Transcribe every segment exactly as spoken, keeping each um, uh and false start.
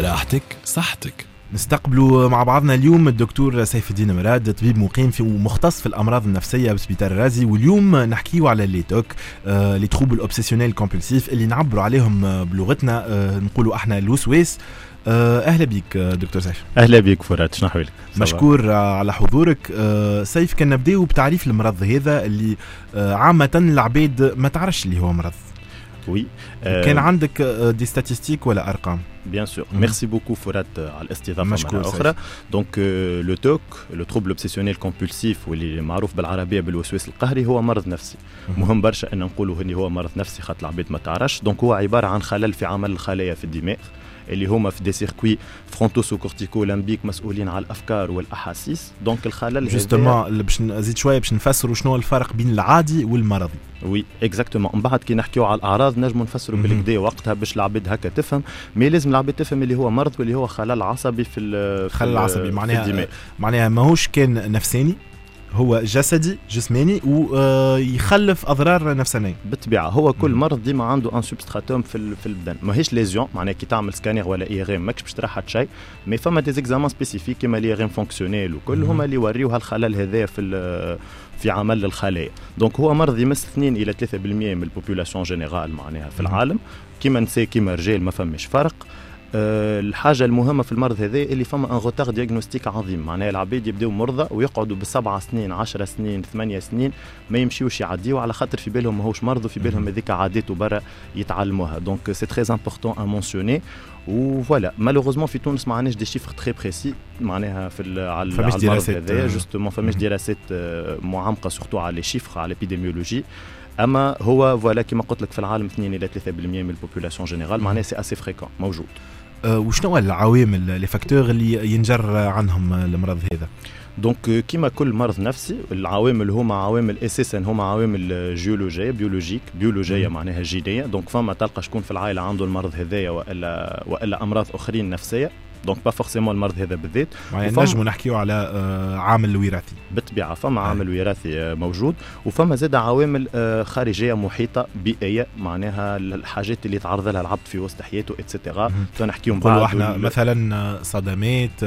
راحتك صحتك. نستقبلوا مع بعضنا اليوم الدكتور سيف الدين مراد، طبيب مقيم في ومختص في الامراض النفسيه بسبيطار الرازي، واليوم نحكيوا على لي توك آه لي تروبل اوبسيسيونيل كومبولسيف اللي نعبروا عليهم بلغتنا آه نقولوا احنا الوسواس. آه اهلا بك دكتور سيف. اهلا بك فرات، شنو احوالك؟ مشكور على حضورك. آه سيف، كان نبداو بتعريف المرض هذا اللي آه عامه العباد ما تعرفش اللي هو مرض. وي آه كان عندك دي ستاتستيك ولا ارقام؟ Bien sûr. Mm-hmm. Merci beaucoup Fourat على الاستضافة مرة أخرى. Donc le T O C, le trouble obsessionnel compulsif واللي معروف بالعربية بالوسواس القهري هو مرض نفسي. mm-hmm. مهم برشا أن نقوله إنه هو مرض نفسي خاطر العباد ما تعرفش. Donc هو عبارة عن خلل في عمل الخلايا في الدماغ اللي هما في دي سيركوي فرونتوسو كورتيكو لامبيك مسؤولين على الافكار والاحاسيس. دونك الخلل جوستومون باش نزيد شويه باش نفسروا شنو الفرق بين العادي والمرضي. وي اكزاكتومون. من بعد كي نحكيو على الاعراض نجموا نفسروا بالكدا وقتها باش العباد هكا تفهم، مي لازم العباد تفهم اللي هو مرض واللي هو خلل عصبي في الخلل العصبي. معناها معناها ماهوش كان نفساني، هو جسدي جسماني ويخلف اضرار نفسانيه بالطبيعه. هو كل مرض ديما عنده ان سبستراتوم في في البدن، ماهيش ليزيون معناها كي تعمل سكانير ولا اي غيم ماكش باش ترحل شيء، مي فما دي زيكزامان سبيسيفيك كيما لي غيم فونكسيونيل وكل هما اللي يوريو هالخلل هذا في في عمل الخلايا. دونك هو مرض يمس اثنين الى ثلاثة بالمئة من البوبولاسيون جينيرال معناها في العالم، كيما نساء كيما رجال ما فماش فرق. أه الحاجة المهمة في المرض هذا اللي فما ان غوتار دياغنوستيك عظيم، معناها العباد يبداو مرضى ويقعدوا بسبعة سنين عشر سنين ثمانية سنين ما يمشيوش يعديوا على خاطر في بالهم ماهوش مرض وفي بالهم هذيك عادات برا يتعلموها. دونك سي تري امبورطون ا مونسيوني. وفوالا مالوغوزمون في تونس ما عندناش دي شيفر تري بريسي معناها في على المرض هذا. جوستومون فماش دراسات معمقة سورتو على لي شيفر على الابيديميولوجي، اما هو فوالا كما قلت لك في العالم اثنين الى ثلاثة بالمئة من البوبولاسيون جينيرال، معناها سي اسي فريكون موجود. أه وشنو العوامل لي فاكتور اللي ينجر عنهم المرض هذا؟ دونك كيما كل مرض نفسي العوامل هما عوامل اساسا هما عوامل جيولوجيه بيولوجيك بيولوجيه معناها جينيه. دونك فما تلقى شكون في العائله عنده المرض هذايا والا والا امراض اخرين نفسيه، دونك با فورسيمون المرض هذا بالذات. يعني نجموا نحكيو على عامل وراثي بالطبيعه، فما عامل وراثي موجود وفما زاد عوامل خارجيه محيطه بيئيه معناها الحاجات اللي يتعرض لها العبد في وسط حياته اتسيتيرا. فنحكيهم بعض احنا مثلا صدمات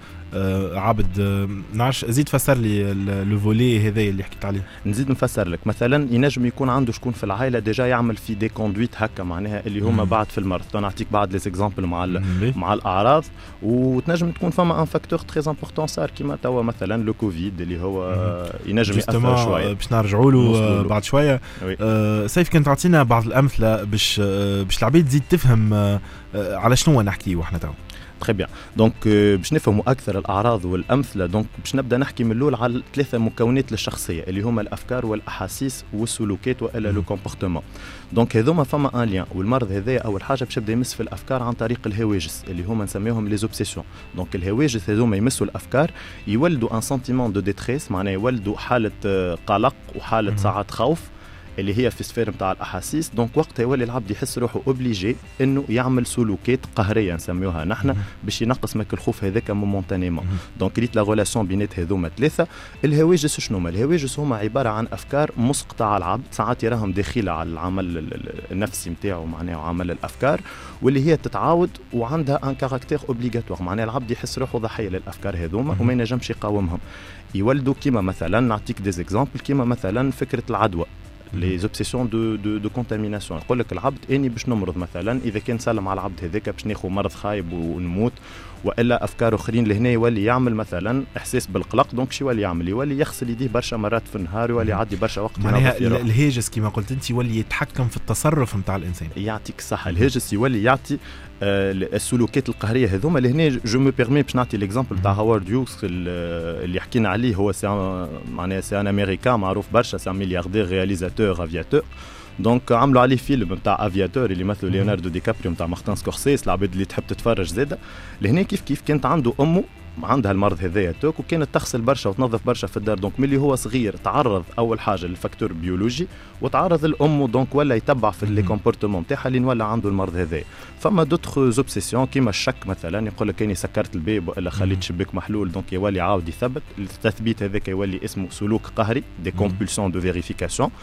آه عبد آه نعرفش، زيد فسر لي لو فولي هذا اللي حكيت عليه. نزيد نفسر لك مثلا ينجم يكون عنده شكون في العائله ديجا يعمل في دي كوندويت هكا معناها اللي هما بعد في المرض. نعطيك بعض لي اكزامبل مع مع الاعراض، وتنجم تكون فما ان فاكتور تري امبورطون صار كيما توا مثلا لو كوفيد اللي هو مم. ينجم ياثر شويه باش نرجعوا له بعد شويه. آه سيف كنت تعطينا بعض الامثله باش آه باش العباد تزيد تفهم آه على شنو نحكيو احنا توا. تري بيان. دونك باش نفهموا اكثر الاعراض والامثله، دونك باش نبدا نحكي من الاول على ثلاثه مكونات للشخصيه اللي هما الافكار والاحاسيس والسلوكات والا لو كومبورتمون. دونك هذوما فما ان ليان، والمرض هذا اول حاجه باش يبدا يمس في الافكار عن طريق الهواجس اللي هما نسميهم لي زوبسيسيون. دونك الهواجس هذوما يمسوا الافكار يولدوا ان سنتيمون دو ديتريس معناها يولدوا حاله قلق وحاله ساعات خوف اللي هي في السفير نتاع الاحاسيس. دونك وقتها يولي العبد يحس روحه اوبليجي انه يعمل سلوكات قهريه نسميوها نحن باش ينقص ماك الخوف هذاك مومونتانيمون. دونك ريت لا ريلاسيون بينات هذوما ثلاثه. الهواجس شنو هما؟ الهواجس هما عباره عن افكار مسقطه على العبد، ساعات يراهم داخله على العمل النفسي نتاعو معناها عمل الافكار، واللي هي تتعاود وعندها ان كاركتير اوبليغاتوار، معناها العبد يحس روحه ضحيه للافكار هذوما وما ينجمش يقاومهم. يولدوا كيما مثلا نعطيك دي اكزامبل كيما مثلا فكره العدوى، لي زوبسيسيون دو دو دو كونتاميناسيون. يقول لك العبد اني باش نمرض مثلا، اذا كان سلم على العبد هذاك باش ناخذ مرض خايب ونموت، والا افكار اخرين لهنا يولي يعمل مثلا احساس بالقلق. دونك شو يولي يعمل؟ يولي يغسل يديه برشا مرات في النهار، يولي يعدي برشا وقت معناها الهاجس كما قلت انت يولي يتحكم في التصرف نتاع الانسان. يعطيك الصحه. الهاجس يولي يعطي آه السلوكات القهريه هذوما لهنا. جو مو بيرمي باش نعطي ليكزامبل تاع هوارد هيوكس اللي حكينا عليه. هو سي معناها سي ان امريكان معروف برشا، سي ملياردير رياليزاتور افياتور. دونك عملوا عليه فيلم نتاع افياتور اللي مثله ليوناردو دي كابريو نتاع مارتن سكورسيس، العباد اللي تحب تتفرج زاده. لهنا كيف كيف كانت عنده امه عندها المرض هذايا توك، وكانت تغسل برشا وتنظف برشا في الدار. دونك ملي هو صغير تعرض اول حاجه للفاكتور بيولوجي وتعرض لامه، دونك ولا يتبع في لي كومبورتمون نتاعها اللي ولا عنده المرض هذايا. فما دوتر زوبسيسيون كيما الشك مثلا، يقول لك اني سكرت الباب والا خليت شباك محلول، دونك يولي عاود يثبت. التثبيت هذاك يولي اسمه سلوك قهري، دي كومبولسيون دو فيريفيكاسيون.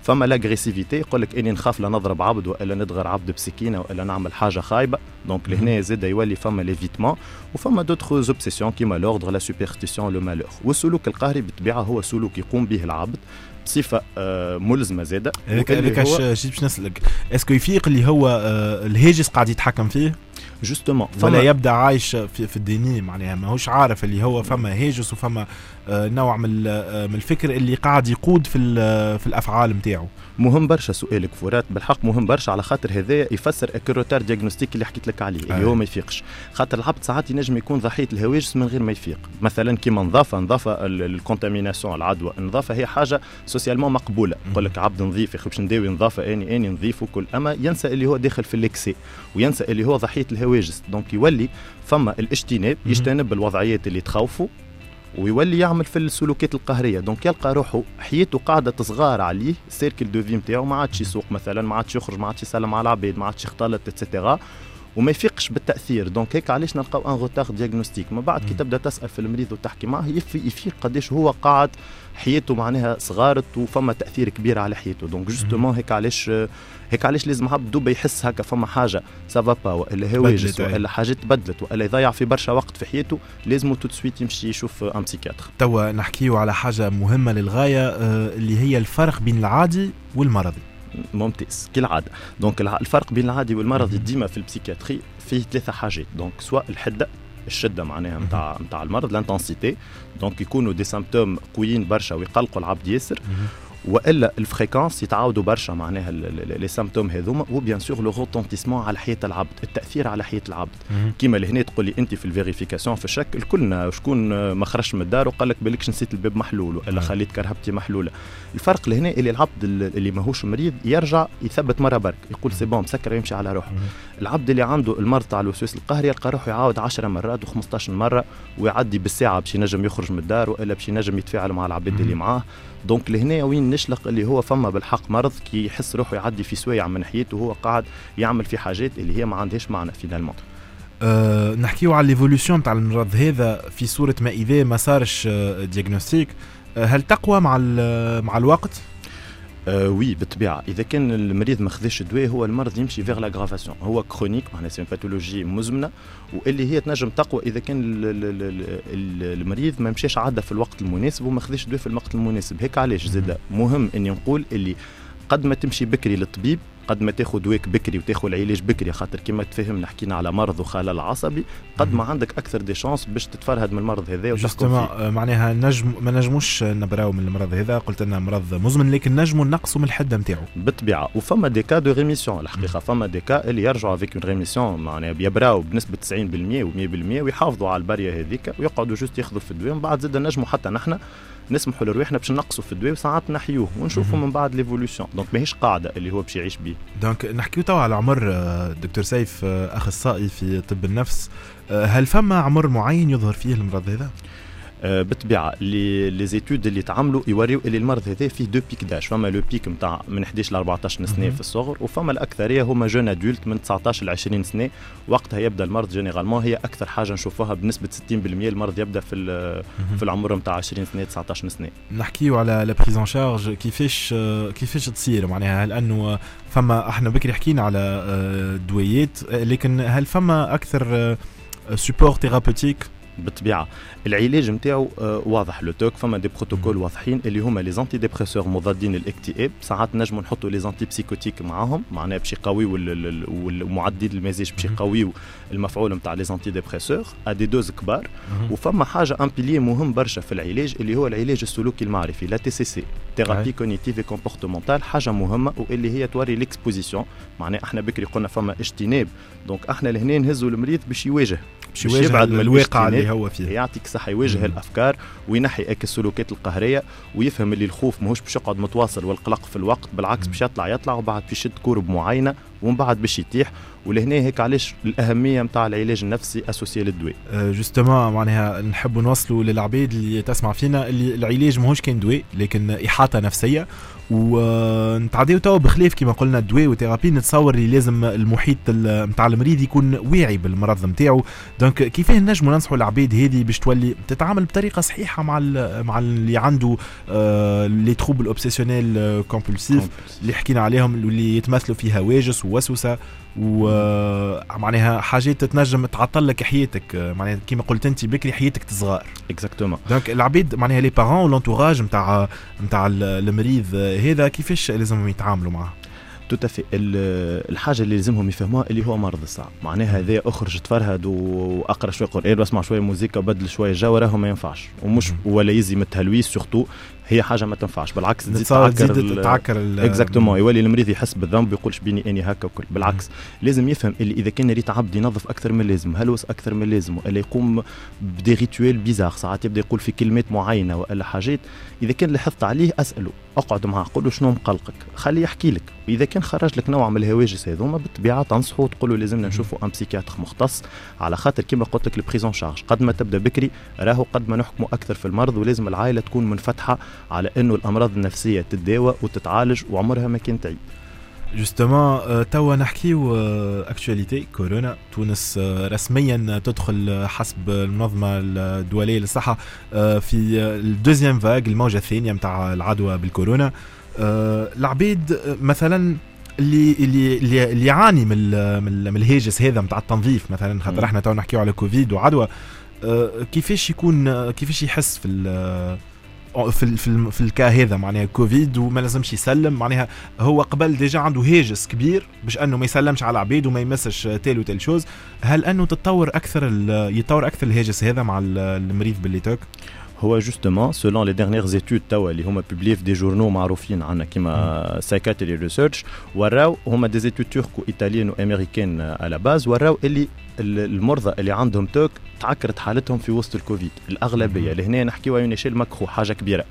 فما لاغريسيفيتي يقول لك اني نخاف لا نضرب عبد والا ندغر عبد بسكينه والا نعمل حاجه خايبه. دونك لهنا زاد يولي فما ليفيتمون وفما دوتر زوبسيسيون كيما لوردر لا سوبرستيسيون لو مالور. والسلوك القهري بالطبيعه هو سلوك يقوم به العبد بصفه آه ملزمه زاده. هذاك شي باش نسالك اسكو يفيق اللي هو آه الهاجس قاعد يتحكم فيه جوستومون ولا يبدا عايش في, في الديني معناها ماهوش عارف اللي هو فما هاجس وفما آه نوع من من الفكر اللي قاعد يقود في في الافعال نتاعو. مهم برشا سؤالك فرات بالحق مهم برشا على خاطر هذايا يفسر الكروتار دياغنوستيك اللي حكيت لك عليه اللي آه. هو ما يفيقش خاطر العبد ساعات ينجم يكون ضحيه الهواجس من غير ما يفيق. مثلا كيما نظافه نظافه الكونتاميناسيون العدوى النظافه هي حاجه سوسيالمون مقبوله. يقول لك عبد نظيف يخرج نداوي نظافه اني اني نظيف وكل اما ينسى اللي هو داخل في الاكسي وينسى اللي هو ضحيه الهواجس. دونك يولي فما الاجتناب يجتنب الوضعيات اللي تخوفه ويولي يعمل في السلوكات القهريه. دونك يلقى روحه حياته قاعده تصغار عليه سيركل دو في نتاعو ما عادش يسوق مثلا ما عادش يخرج ما عادش يسلم على العباد ما عادش يختلط اتسيتيرا وما يفيقش بالتاثير. دونك هيك علاش نلقاو ان روتار دياغنوستيك. ما بعد كي تبدا تسال في المريض وتحكي معه يفيق قداش هو قاعد حياته معناها صغارت وفما تاثير كبير على حياته. دونك جوستومون هيك علاش هيك علاش لازم عبد دوبا يحس هكا فما حاجه سافا با والا هواجس والا حاجات تبدلت والا يضيع في برشا وقت في حياته لازم تو سويت يمشي يشوف ان بسيكاتر. توا نحكيو على حاجه مهمه للغايه اللي هي الفرق بين العادي والمرضي. ممتاز كالعاده. دونك الفرق بين العادي والمرضي ديما في البسيكاتري فيه ثلاثه حاجات. دونك سواء الحده الشده معناها نتاع نتاع المرض لانتنسيتي دونك يكونوا دي سيمبتوم قويين برشا ويقلقوا العبد ياسر والا الفريكونس يتعاودوا برشا معناها لي سيمبتوم هذوما وبيان سور لو روتونتيسمون على حياه العبد التاثير على حياه العبد. كيما لهنا تقول لي انت في الفيريفيكاسيون في الشك الكلنا شكون ما خرجش من الدار وقال لك بالك نسيت الباب محلول والا خليت كرهبتي محلوله. الفرق لهنا اللي العبد اللي ماهوش مريض يرجع يثبت مره برك يقول سي بون مسكر ويمشي على روحه. العبد اللي عنده المرض تاع الوسواس القهري يلقى روحه يعاود عشرة مرات و15 مره ويعدي بالساعه باش ينجم يخرج من الدار والا باش ينجم يتفاعل مع العباد اللي معاه. دونك لهنا وين نشلق اللي هو فما بالحق مرض كي يحس روحه يعدي في سوايع من حياته وهو قاعد يعمل في حاجات اللي هي ما عندهاش معنى فينالمون. أه نحكيو على ليفولوشن تاع المرض هذا في صوره ما اذا ما صارش دياغنوستيك هل تقوى مع مع الوقت؟ آه وي بالطبيعه اذا كان المريض ما خذاش دواء هو المرض يمشي فيغ لاغرافاسيون هو كرونيك معناها سي باثولوجي مزمنه واللي هي تنجم تقوى اذا كان المريض ما مشاش عاده في الوقت المناسب وما خذاش دواء في الوقت المناسب. هيك علاش زاد مهم اني نقول اللي قد ما تمشي بكري للطبيب قد ما تاخذ دواك بكري وتاخذ العلاج بكري خاطر كما تفهم حكينا على مرض وخلل عصبي قد ما عندك اكثر دي شانس باش تتفرهد من المرض هذا وتحكم فيه. معناها نجم ما نجموش نبراو من المرض هذا قلت لنا مرض مزمن لكن نجموا نقصوا من الحده نتاعو بالطبيعه. وفما دي كا دو ريميسيون الحقيقه فما دي كا اللي يرجعوا افيك اون ريميسيون معناها بيبراو بنسبه تسعين بالمئة و100% ويحافظوا على البريه هذيك ويقعدوا جوست ياخذوا في الدواء ومن بعد زاد نجموا حتى نحن نسمحوا لروحنا باش نقصوا في الدواء وساعات نحيوه ونشوفوا من بعد ليفولوشن. دونك ماهيش قاعده اللي هو باش يعيش به. دونك نحكيو توا على عمر دكتور سيف اخصائي في طب النفس هل فما عمر معين يظهر فيه المرض هذا؟ آه بالطبيعه لي لي زيتود اللي تعملوا يوريو اللي المرض هذا فيه دو بيك داش. فما لو بيك نتاع من إحدى عشر ل أربعة عشر سنه في الصغر وفما الاكثريه هما جون ادولت من تسعة عشر ل عشرين سنه وقتها يبدا المرض جينيرالمون هي اكثر حاجه نشوفوها بنسبه ستين بالمئة المرض يبدا في في العمر نتاع عشرين سنه تسعة عشر سنه. نحكيو على لا بريزون شارج كيفاش كيفاش تصير معناها هل انه فما احنا بكري حكينا على دويات لكن هل فما اكثر سبورت ثيرابوتيك؟ بالطبيعه العلاج نتاعو واضح لو توك فما دي بروتوكول واضحين اللي هما لي زانتي ديبريسور مضادين للاكتئاب ساعات نجموا نحطوا لي زانتي بسيكوتيك معاهم معناها باش يقويوا والمعدل المزاج باش يقويوا المفعول نتاع لي زانتي ديبريسور ادي دوز كبار. وفما حاجه ان بيلي مهم برشا في العلاج اللي هو العلاج السلوكي المعرفي لا تي سي سي ثيرابي كوغنيتيف كومبورتمونتال حاجه مهمه واللي هي توري ليكسبوزيسيون معناها احنا بكري قلنا فما اجتناب دونك احنا لهنا نهزوا المريض باش يواجه باش يبعد من الواقع اللي هو فيه يعطيك صحه يواجه مم. الافكار وينحي اك السلوكات القهريه ويفهم اللي الخوف ماهوش باش يقعد متواصل والقلق في الوقت بالعكس باش يطلع يطلع وبعد باش يشد كورب معينه ومن بعد باش يتيح. ولهنا هيك علاش الاهميه نتاع العلاج النفسي اسوسي للدواء. أه جوستومون معناها نحب نوصلوا للعباد اللي تسمع فينا اللي العلاج ماهوش كان دواء لكن احاطه نفسيه ونتعديو توا بخلاف كما قلنا الدواء وثيرابي، نتصور اللي لازم المحيط نتاع المريض يكون واعي بالمرض نتاعو. دونك كيفاه نجموا ننصحوا العباد هذه باش تولي تتعامل بطريقه صحيحه مع مع اللي عنده لي تروبل اوبسيسيونيل كومبولسيف اللي حكينا عليهم، اللي يتمثلوا في هواجس ووسوسه ومعناها حاجات تنجم تعطل لك حياتك، معناها كما قلت انت بكري حياتك تصغر. اكزاكتومون. دونك العباد معناها لي بارون والانتوراج نتاع نتاع المريض هذا كيفاش لازم يتعاملوا معه؟ توتافي. الحاجه اللي لازمهم يفهموها اللي هو مرض الصعب، معناها هذا اخرج تفرهد واقرا شويه قران واسمع شويه موسيقى وبدل شويه جو، راهو ما ينفعش، ومش ولا يزي من التهلويس سورتو، هي حاجه ما تنفعش، بالعكس تزيد تعكر تعكر اكزاكتومون، يولي المريض يحس بالذنب ويقولش بيني اني هكا وكل. بالعكس لازم يفهم اللي اذا كان ريت عبد ينظف اكثر من اللازم، هلوس اكثر من اللازم، ولا يقوم بدي ريتويل بيزار، ساعات يبدا يقول في كلمات معينه ولا حاجات، اذا كان لاحظت عليه اساله، اقعد معاه قول له شنو مقلقك، خليه يحكي لك، واذا كان خرج لك نوع من الهواجس هذوما بالطبيعه تنصحه وتقول له لازمنا نشوفوا ام بسيكياتر مختص، على خاطر كما قلت لك البريزون شارج قد ما تبدا بكري راهو قد ما نحكموا اكثر في المرض، ولازم العائله تكون منفتحه على انه الامراض النفسيه تتداوى وتتعالج وعمرها ما كان تعيب. جوستومون توا نحكيو اكتواليتي كورونا. تونس رسميا تدخل حسب المنظمه الدوليه للصحه في الدوزيام فاغ، الموجه الثانيه نتاع العدوى بالكورونا. العبيد مثلا اللي اللي اللي يعاني من من الهاجس هذا نتاع التنظيف مثلا، خاطر احنا تو نحكيو على كوفيد وعدوى، كيفاش يكون كيفاش يحس في في في, في الكا هذا معناها كوفيد وما لازمش يسلم، معناها هو قبل ديجا عنده هاجس كبير باش انه ما يسلمش على العبيد وما يمسش تيل وتيل شوز، هل انه تتطور اكثر يتطور اكثر الهاجس هذا مع المريض بالليتوك؟ هو جوستومون سولون لي ديرنيير زيتود توا اللي هما بوبليي في دي جورنو معروفين عندنا كيما سايكاتري ريسيرش، وراو هما دي زيتود تركو ايطاليين وامريكان على باز، وراو اللي المرضى اللي عندهم توك تعكرت حالتهم في وسط الكوفيد الاغلبيه، لهنا نحكيو على نيشيل ماكرو حاجه كبيره.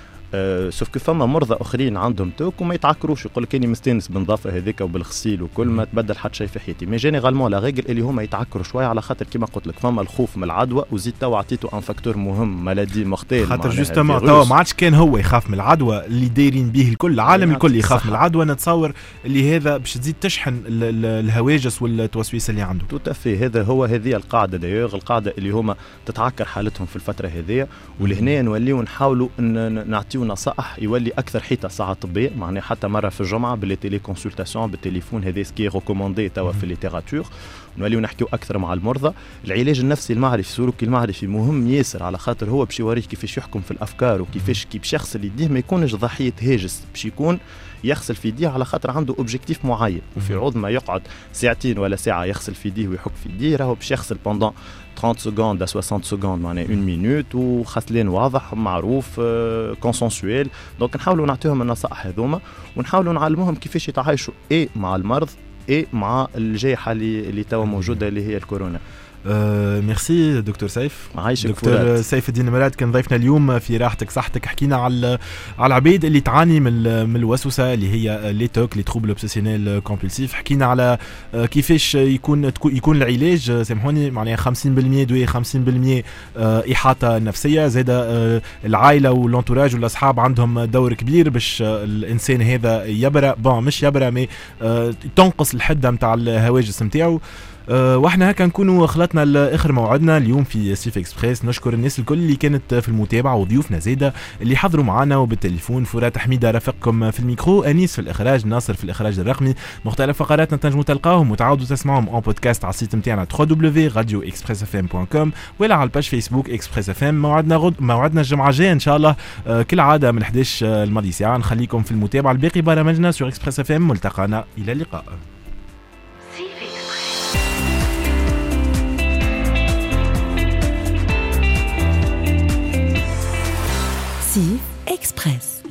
أه سوف كيف فما مرضى اخرين عندهم توك وما يتعكروش، يقول لك اني مستانس بالنظافه هذيك وبالغسيل وكل ما تبدل حتى شيء في حياتي، مي جينيرالمون لا ريغل اللي هما يتعكروا شويه على خاطر كيما قلت لك فما الخوف من العدوى، وزيد توا عطيته ان فاكتور مهم مالادي مختل، خاطر جوستومون توا ما عادش كان هو يخاف من العدوى اللي دايرين به الكل، العالم الكل يخاف من العدوى، نتصور اللي هذا باش تزيد تشحن الهواجس والتوسويس اللي عنده. تو تافي هذا هو هذه القاعده دايوغ، القاعده اللي هما تتعكر حالتهم في الفتره هذه، ولهنا نوليو نحاولوا نعطيو نصائح يولي اكثر حيطه ساعه طبيه، معناها حتى مره في الجمعه باللي تيلي كونسلتاسيون بالتليفون، هذا سكي ريكوموندي توا في الليتيراتور، نوليو نحكيو اكثر مع المرضى. العلاج النفسي المعرفي السلوكي المعرفي مهم ياسر، على خاطر هو باش يوريك كيفاش يحكم في الافكار وكيفاش كي باش يغسل يديه ما يكونش ضحيه هاجس، باش يكون يغسل في يديه على خاطر عنده اوبجيكتيف معين، وفي عوض ما يقعد ساعتين ولا ساعه يغسل في يديه ويحك في يديه، راهو باش يغسل بوندون ثلاثين سكوند ستين سكوند، معناها واحد مينوت وغسلان واضح معروف كونسنسويل. دونك نحاولوا نعطيهم النصائح هذوما، ونحاولوا نعلموهم كيفاش يتعايشوا اي مع المرض اي مع الجائحه اللي اللي توا موجوده اللي هي الكورونا. أه ميرسي دكتور سيف. عايشك دكتور فولاد. سيف الدين مراد كان ضيفنا اليوم في راحتك صحتك، حكينا على على العبيد اللي تعاني من من الوسوسه اللي هي لي توك لي تروبل اوبسيسيونيل كومبولسيف، حكينا على كيفاش يكون يكون العلاج سامحوني معناها خمسين بالمية دواء خمسين بالمية احاطه نفسيه، زاد العائله والانتوراج والاصحاب عندهم دور كبير باش الانسان هذا يبرأ، بون مش يبرأ مي تنقص الحده نتاع الهواجس نتاعو. أه واحنا هكا نكونوا خلطنا لاخر موعدنا اليوم في سيف اكسبريس. نشكر الناس الكل اللي كانت في المتابعه وضيوفنا زاده اللي حضروا معنا، وبالتليفون فرات حميده رافقكم في الميكرو، انيس في الاخراج، ناصر في الاخراج الرقمي. مختلف فقراتنا تنجموا تلقاوهم وتعاودوا تسمعوهم اون بودكاست على السيت نتاعنا دبليو دبليو دبليو دوت راديو اكسبريس اف ام دوت كوم ولا على الباج فيسبوك اكسبريس اف ام. موعدنا غد موعدنا الجمعه الجايه ان شاء الله أه كالعاده من احداش الماضي ساعه. نخليكم في المتابعه الباقي برامجنا سور اكسبريس اف ام. ملتقانا الى اللقاء. Express.